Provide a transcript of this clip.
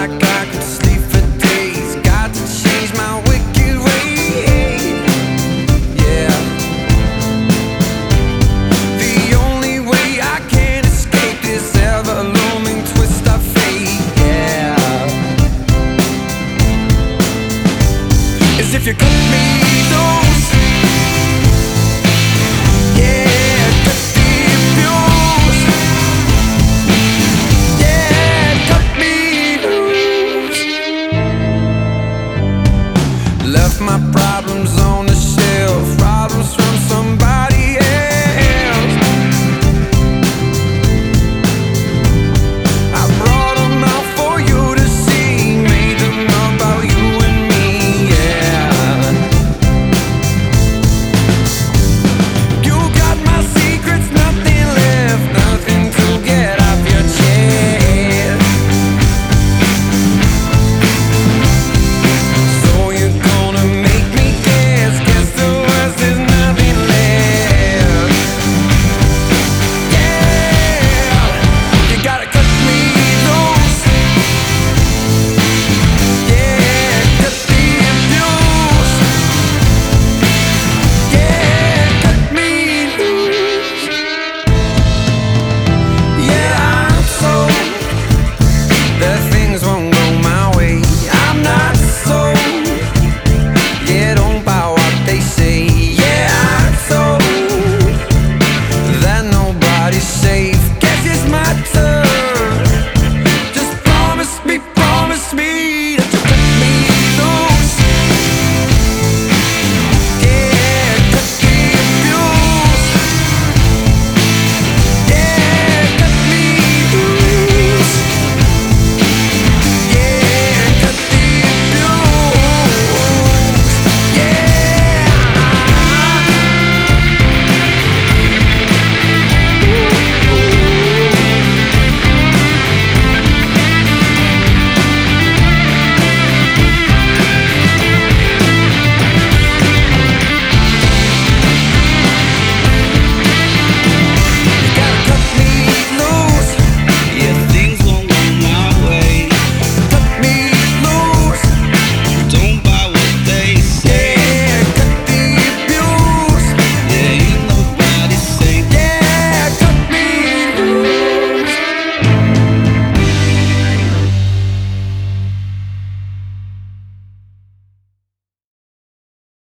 like I could sleep for days. Got to change my wicked ways. Yeah. The only way I can escape this ever-looming twist of fate. Yeah. As if you cut me loose. Yeah, cut the abuse. Yeah, cut me loose. Left my problems on the